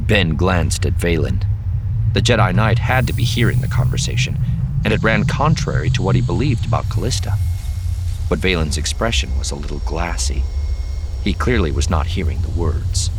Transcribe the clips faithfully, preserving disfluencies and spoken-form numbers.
Ben glanced at Vaylin. The Jedi Knight had to be hearing the conversation, and it ran contrary to what he believed about Callista. But Vaylin's expression was a little glassy. He clearly was not hearing the words.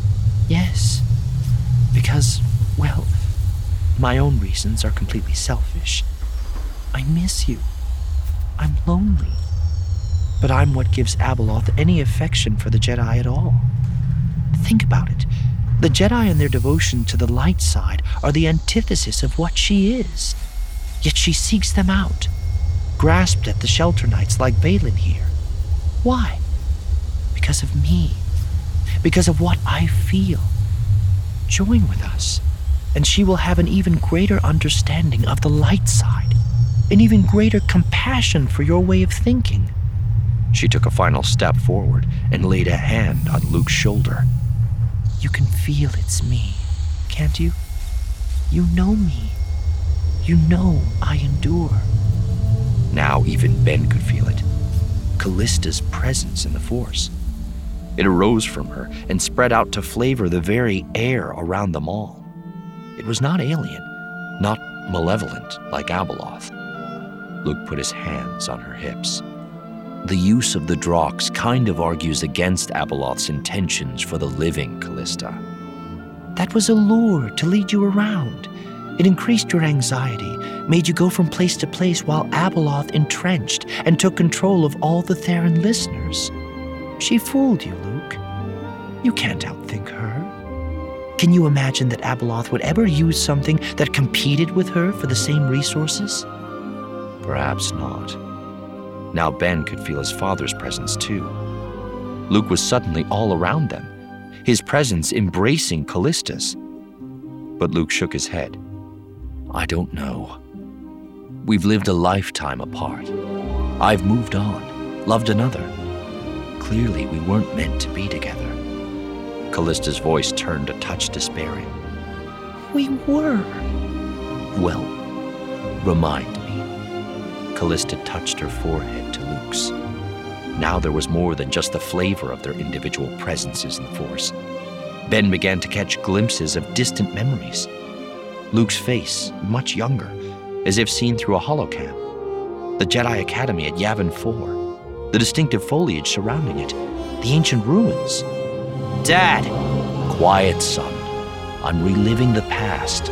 Yes, because, well, my own reasons are completely selfish. I miss you. I'm lonely. But I'm what gives Abeloth any affection for the Jedi at all. Think about it. The Jedi and their devotion to the light side are the antithesis of what she is. Yet she seeks them out, grasped at the shelter knights like Vaylin here. Why? Because of me. Because of what I feel. Join with us, and she will have an even greater understanding of the light side, an even greater compassion for your way of thinking. She took a final step forward and laid a hand on Luke's shoulder. You can feel it's me, can't you? You know me. You know I endure. Now even Ben could feel it. Callista's presence in the Force. It arose from her and spread out to flavor the very air around them all. It was not alien, not malevolent like Abeloth. Luke put his hands on her hips. The use of the Drox kind of argues against Abeloth's intentions for the living Callista. That was a lure to lead you around. It increased your anxiety, made you go from place to place while Abeloth entrenched and took control of all the Theron listeners. She fooled you, Luke. You can't outthink her. Can you imagine that Abeloth would ever use something that competed with her for the same resources? Perhaps not. Now Ben could feel his father's presence too. Luke was suddenly all around them, his presence embracing Callista's. But Luke shook his head. I don't know. We've lived a lifetime apart. I've moved on, loved another. Clearly we weren't meant to be together. Callista's voice turned a touch despairing. We were. Well, remind me. Callista touched her forehead to Luke's. Now there was more than just the flavor of their individual presences in the Force. Ben began to catch glimpses of distant memories. Luke's face, much younger, as if seen through a holocam. The Jedi Academy at Yavin four. The distinctive foliage surrounding it. The ancient ruins. Dad! Quiet, son. I'm reliving the past.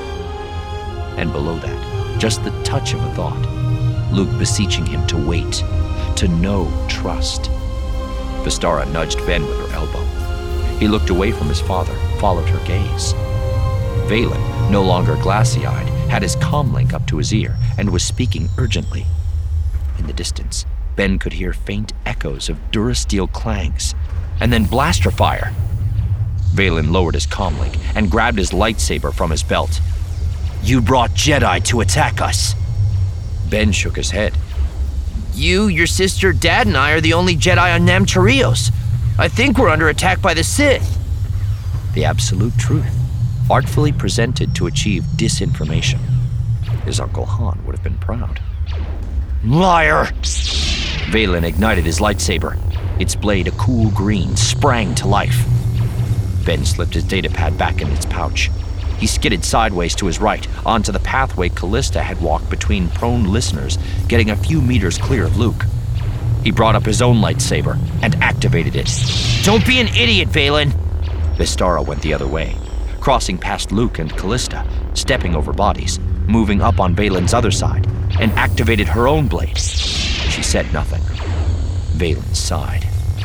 And below that, just the touch of a thought. Luke beseeching him to wait, to know trust. Vestara nudged Ben with her elbow. He looked away from his father, followed her gaze. Vaylin, no longer glassy-eyed, had his comlink up to his ear and was speaking urgently. In the distance, Ben could hear faint echoes of Durasteel clangs, and then blaster fire. Vaylin lowered his comlink and grabbed his lightsaber from his belt. You brought Jedi to attack us. Ben shook his head. You, your sister, Dad, and I are the only Jedi on Nam Charios. I think we're under attack by the Sith. The absolute truth, artfully presented to achieve disinformation. His Uncle Han would have been proud. Liar! Vaylin ignited his lightsaber. Its blade, a cool green, sprang to life. Ben slipped his datapad back in its pouch. He skidded sideways to his right, onto the pathway Callista had walked between prone listeners, getting a few meters clear of Luke. He brought up his own lightsaber and activated it. Don't be an idiot, Vaylin! Vestara went the other way, crossing past Luke and Callista, stepping over bodies, moving up on Vaylin's other side, and activated her own blade. She said nothing. Vaylin sighed.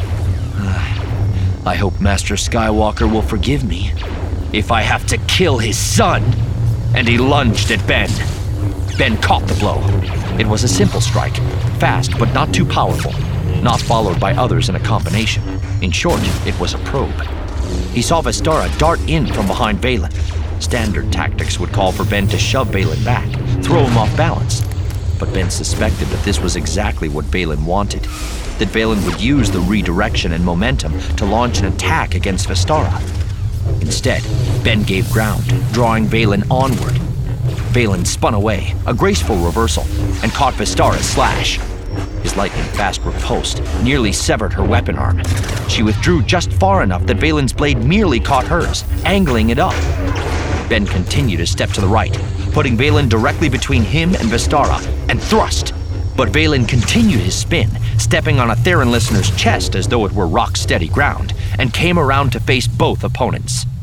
I hope Master Skywalker will forgive me if I have to kill his son. And he lunged at Ben. Ben caught the blow. It was a simple strike, fast but not too powerful, not followed by others in a combination. In short, it was a probe. He saw Vestara dart in from behind Vaylin. Standard tactics would call for Ben to shove Vaylin back, throw him off balance. But Ben suspected that this was exactly what Vaylin wanted, that Vaylin would use the redirection and momentum to launch an attack against Vestara. Instead, Ben gave ground, drawing Vaylin onward. Vaylin spun away, a graceful reversal, and caught Vestara's slash. His lightning fast repulsed nearly severed her weapon arm. She withdrew just far enough that Valen's blade merely caught hers, angling it up. Ben continued a step to the right, putting Valen directly between him and Vestara, and thrust. But Valen continued his spin, stepping on a Theron listener's chest as though it were rock-steady ground, and came around to face both opponents.